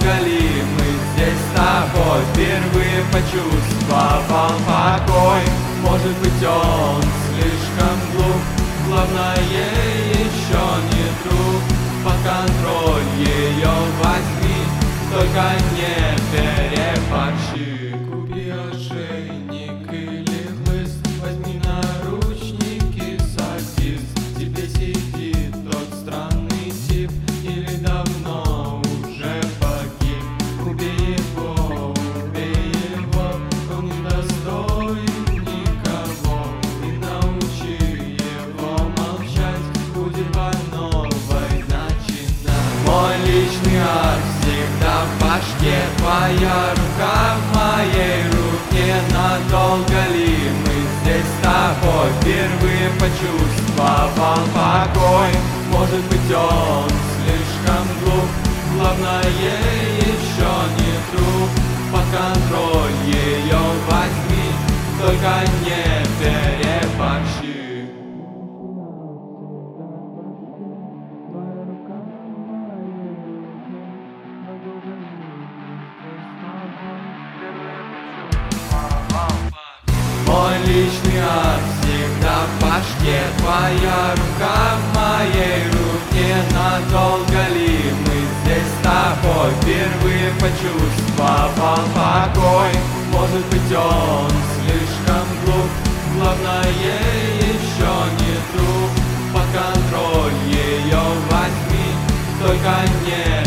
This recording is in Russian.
Надолго ли мы здесь с тобой впервые почувствовал покой? Может быть, он слишком глуп, главное, еще не друг. Под контроль ее возьми, только не переборщи. Купи ошейник или хлыст, возьми наручники, садись. Тебе сидит тот странный тип, или давно уже погиб. Убей его, он не достоин никого. И научи его молчать, будет по новой начинать. Мой личный ад всегда в башке, твоя рука в моей руке. Надолго ли мы здесь с тобой впервые почувствовал покой? Может быть, он слишком глуп, главное, еще не друг. Под контроль ее возьми, только не переборщи. Мой личный ад всегда в башке, твоя рука в моей руке. Надолго ли мы здесь с тобой впервые почувствовал покой? Может быть, он слишком глуп, главное, еще не друг. Под контроль ее возьми, только не